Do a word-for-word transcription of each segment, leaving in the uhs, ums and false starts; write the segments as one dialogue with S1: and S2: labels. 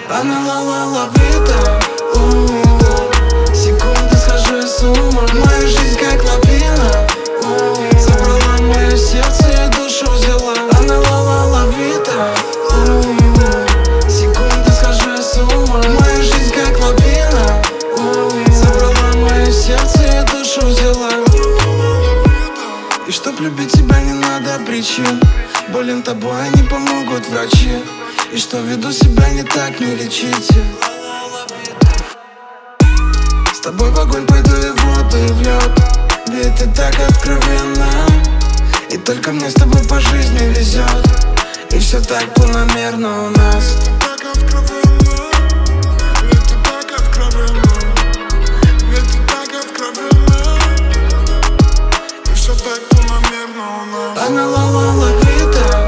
S1: Она ла-ла-ла вида, секунды схожу с ума. Моя жизнь как лавина, забрала мое сердце и душу взяла. Она ла-ла-ла вида, секунды схожу с ума. Моя жизнь как лавина, забрала мое сердце и душу взяла. И чтоб любить тебя не надо причин, болен тобой не помогут врачи. И что веду себя не так, не лечите. С тобой в огонь пойду и в воду, и в лед, ведь ты так откровенна. И только мне с тобой по жизни везет, и все так планомерно у нас. Она ла-ла-ла вида,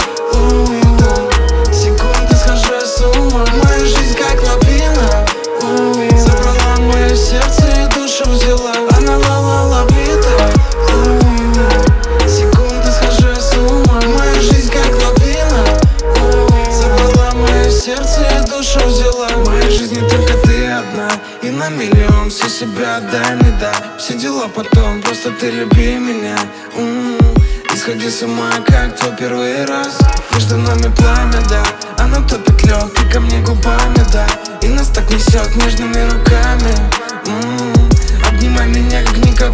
S1: секунды схожу с ума. Моя жизнь как лавина, забрала мое сердце и душу взяла. Она ла-ла-ла вида, секунды схожу с ума. Моя жизнь как лавина, забрала мое сердце и душу взяла. В моей жизни только ты одна, и на миллион все себя отдай мне, да. Все дела потом, просто ты люби меня. М-м-м. Сходи с ума, как твой первый раз. Между нами пламя, да. Оно топит лед, ты ко мне губами, да. И нас так несет нежными руками. М-м-м. Обнимай меня, как никого.